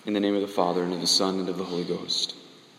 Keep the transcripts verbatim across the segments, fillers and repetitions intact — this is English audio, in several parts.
In the name of the Father, and of the Son, and of the Holy Ghost.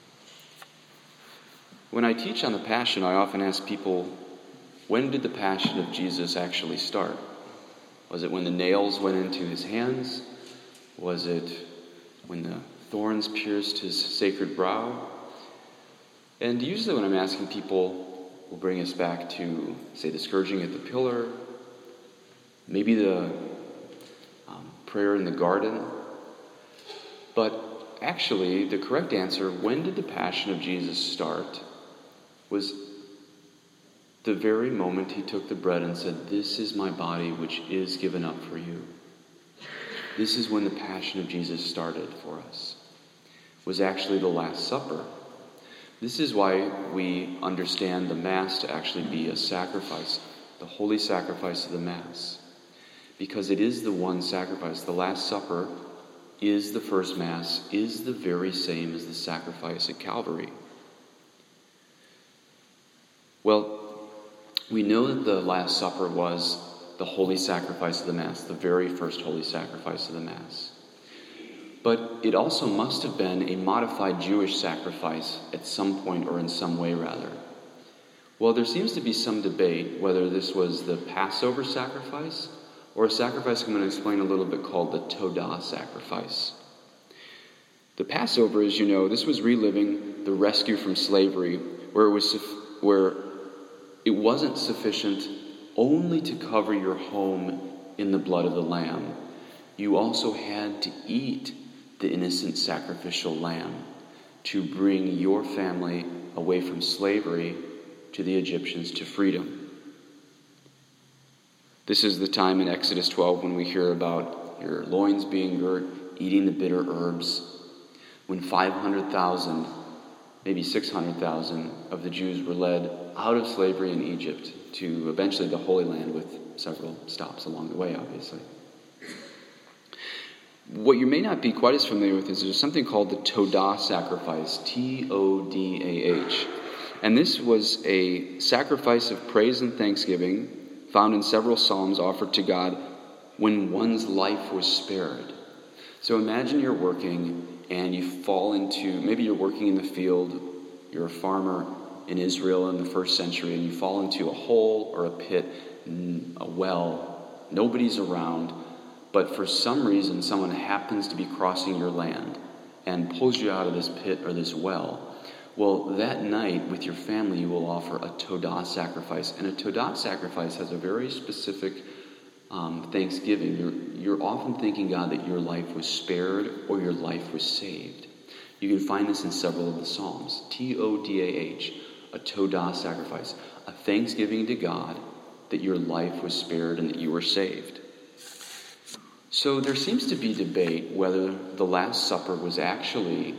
When I teach on the Passion, I often ask people, when did the Passion of Jesus actually start? Was it when the nails went into his hands? Was it when the thorns pierced his sacred brow? And usually when I'm asking people, will bring us back to, say, the scourging at the pillar, maybe the um, prayer in the garden. But actually, the correct answer, when did the Passion of Jesus start, was the very moment he took the bread and said, "This is my body which is given up for you." This is when the Passion of Jesus started for us. It was actually the Last Supper. This is why we understand the Mass to actually be a sacrifice, the holy sacrifice of the Mass. Because it is the one sacrifice. The Last Supper is the first Mass, is the very same as the sacrifice at Calvary. Well, we know that the Last Supper was the holy sacrifice of the Mass, the very first holy sacrifice of the Mass. But it also must have been a modified Jewish sacrifice at some point, or in some way rather. Well, there seems to be some debate whether this was the Passover sacrifice or a sacrifice I'm going to explain a little bit called the Todah sacrifice. The Passover, as you know, this was reliving the rescue from slavery, where it was where it wasn't sufficient only to cover your home in the blood of the lamb. You also had to eat the innocent sacrificial lamb to bring your family away from slavery to the Egyptians to freedom. This is the time in Exodus twelve when we hear about your loins being girt, eating the bitter herbs, when five hundred thousand, maybe six hundred thousand of the Jews were led out of slavery in Egypt to eventually the Holy Land, with several stops along the way, obviously. What you may not be quite as familiar with is there's something called the Todah sacrifice, T O D A H. And this was a sacrifice of praise and thanksgiving found in several psalms offered to God when one's life was spared. So imagine you're working and you fall into, maybe you're working in the field, you're a farmer in Israel in the first century, and you fall into a hole or a pit, a well, nobody's around, but for some reason someone happens to be crossing your land and pulls you out of this pit or this well. Well, that night with your family you will offer a Todah sacrifice, and a Todah sacrifice has a very specific um, thanksgiving. You're, you're often thanking God that your life was spared or your life was saved. You can find this in several of the Psalms. T O D A H, a Todah sacrifice, a thanksgiving to God that your life was spared and that you were saved. So there seems to be debate whether the Last Supper was actually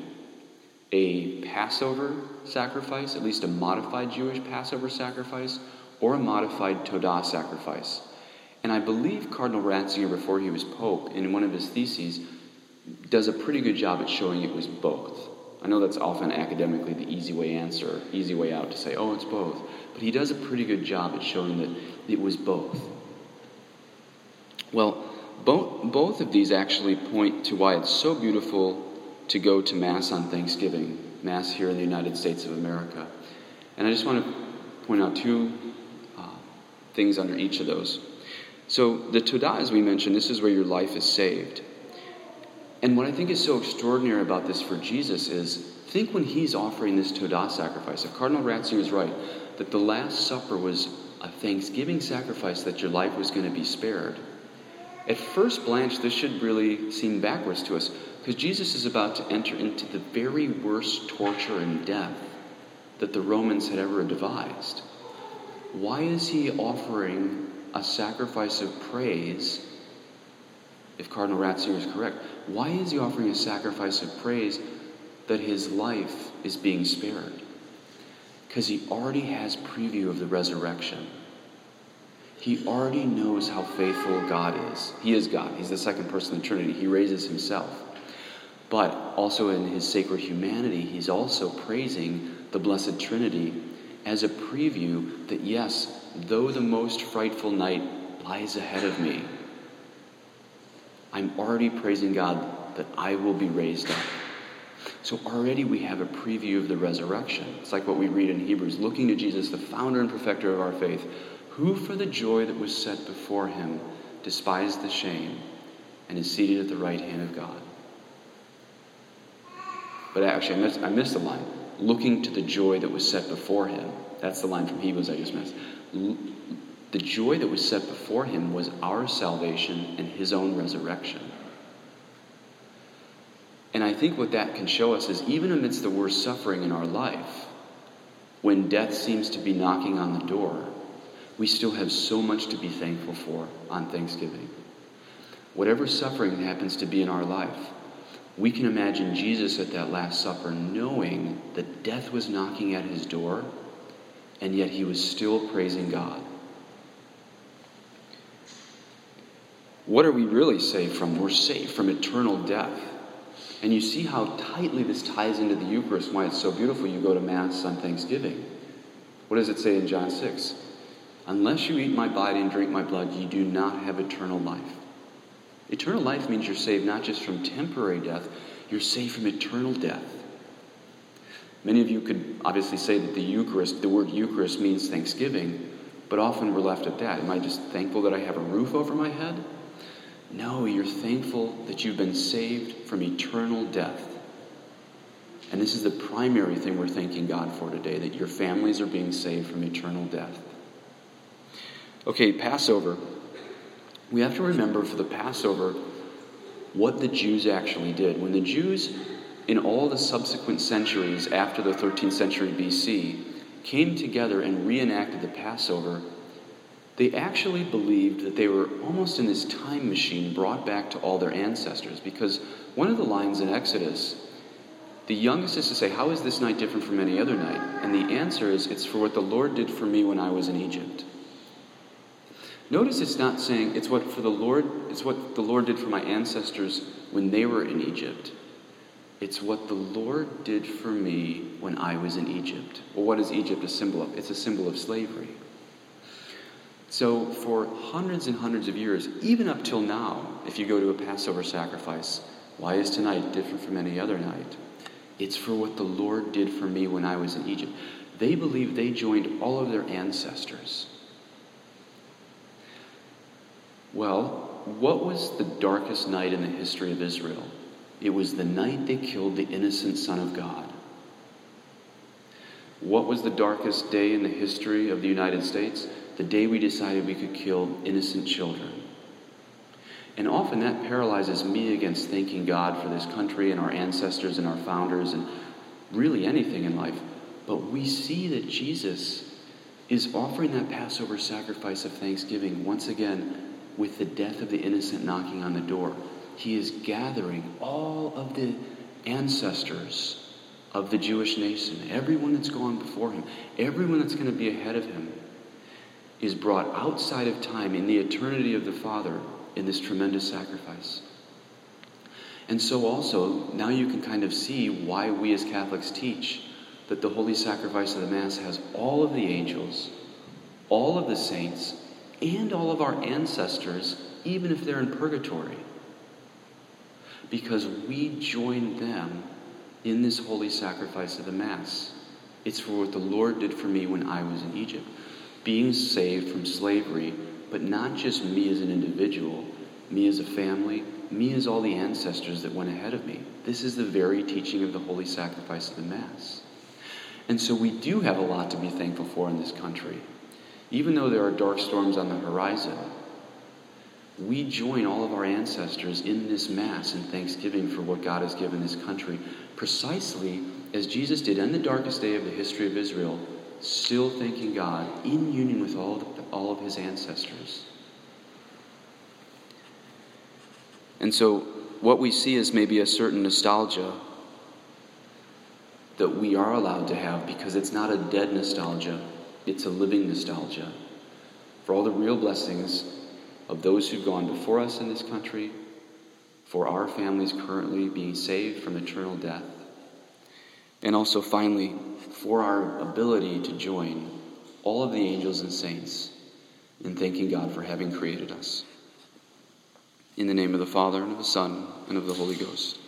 a Passover sacrifice, at least a modified Jewish Passover sacrifice, or a modified Todah sacrifice. And I believe Cardinal Ratzinger, before he was Pope, in one of his theses, does a pretty good job at showing it was both. I know that's often academically the easy way answer, easy way out to say, oh, it's both. But he does a pretty good job at showing that it was both. Well, both, both of these actually point to why it's so beautiful to go to Mass on Thanksgiving, Mass here in the United States of America. And I just want to point out two uh, things under each of those. So the Todah, as we mentioned, this is where your life is saved. And what I think is so extraordinary about this for Jesus is, think when he's offering this Todah sacrifice. If Cardinal Ratzinger is right, that the Last Supper was a thanksgiving sacrifice that your life was going to be spared. At first blanch, this should really seem backwards to us, because Jesus is about to enter into the very worst torture and death that the Romans had ever devised. Why is he offering a sacrifice of praise? If Cardinal Ratzinger is correct, why is he offering a sacrifice of praise that his life is being spared? Because he already has preview of the resurrection. He already knows how faithful God is. He is God. He's the second person of the Trinity. He raises himself. But also in his sacred humanity, he's also praising the Blessed Trinity as a preview that, yes, though the most frightful night lies ahead of me, I'm already praising God that I will be raised up. So already we have a preview of the resurrection. It's like what we read in Hebrews, looking to Jesus, the founder and perfecter of our faith, who for the joy that was set before him despised the shame and is seated at the right hand of God. But actually, I missed, I missed the line. Looking to the joy that was set before him. That's the line from Hebrews I just missed. The joy that was set before him was our salvation and his own resurrection. And I think what that can show us is even amidst the worst suffering in our life, when death seems to be knocking on the door, we still have so much to be thankful for on Thanksgiving. Whatever suffering happens to be in our life, we can imagine Jesus at that Last Supper knowing that death was knocking at his door, and yet he was still praising God. What are we really saved from? We're saved from eternal death. And you see how tightly this ties into the Eucharist, why it's so beautiful. You go to Mass on Thanksgiving. What does it say in John six? Unless you eat my body and drink my blood, you do not have eternal life. Eternal life means you're saved not just from temporary death, you're saved from eternal death. Many of you could obviously say that the Eucharist, the word Eucharist means thanksgiving, but often we're left at that. Am I just thankful that I have a roof over my head? No, you're thankful that you've been saved from eternal death. And this is the primary thing we're thanking God for today, that your families are being saved from eternal death. Okay, Passover. We have to remember for the Passover what the Jews actually did. When the Jews, in all the subsequent centuries after the thirteenth century B C, came together and reenacted the Passover, they actually believed that they were almost in this time machine brought back to all their ancestors. Because one of the lines in Exodus, the youngest is to say, how is this night different from any other night? And the answer is, it's for what the Lord did for me when I was in Egypt. Notice it's not saying it's what for the Lord, it's what the Lord did for my ancestors when they were in Egypt. It's what the Lord did for me when I was in Egypt. Well, what is Egypt a symbol of? It's a symbol of slavery. So for hundreds and hundreds of years, even up till now, if you go to a Passover sacrifice, why is tonight different from any other night? It's for what the Lord did for me when I was in Egypt. They believe they joined all of their ancestors. Well, what was the darkest night in the history of Israel? It was the night they killed the innocent Son of God. What was the darkest day in the history of the United States? The day we decided we could kill innocent children. And often that paralyzes me against thanking God for this country and our ancestors and our founders and really anything in life. But we see that Jesus is offering that Passover sacrifice of thanksgiving once again with the death of the innocent knocking on the door. He is gathering all of the ancestors of the Jewish nation, everyone that's gone before him, everyone that's going to be ahead of him, is brought outside of time in the eternity of the Father in this tremendous sacrifice. And so also, now you can kind of see why we as Catholics teach that the holy sacrifice of the Mass has all of the angels, all of the saints, and all of our ancestors, even if they're in purgatory. Because we join them in this holy sacrifice of the Mass. It's for what the Lord did for me when I was in Egypt. Being saved from slavery, but not just me as an individual, me as a family, me as all the ancestors that went ahead of me. This is the very teaching of the holy sacrifice of the Mass. And so we do have a lot to be thankful for in this country. Even though there are dark storms on the horizon, we join all of our ancestors in this Mass in thanksgiving for what God has given this country, precisely as Jesus did on the darkest day of the history of Israel, still thanking God in union with all of, all of his ancestors. And so what we see is maybe a certain nostalgia that we are allowed to have, because it's not a dead nostalgia, it's a living nostalgia for all the real blessings of those who've gone before us in this country, for our families currently being saved from eternal death, and also finally for our ability to join all of the angels and saints in thanking God for having created us. In the name of the Father, and of the Son, and of the Holy Ghost.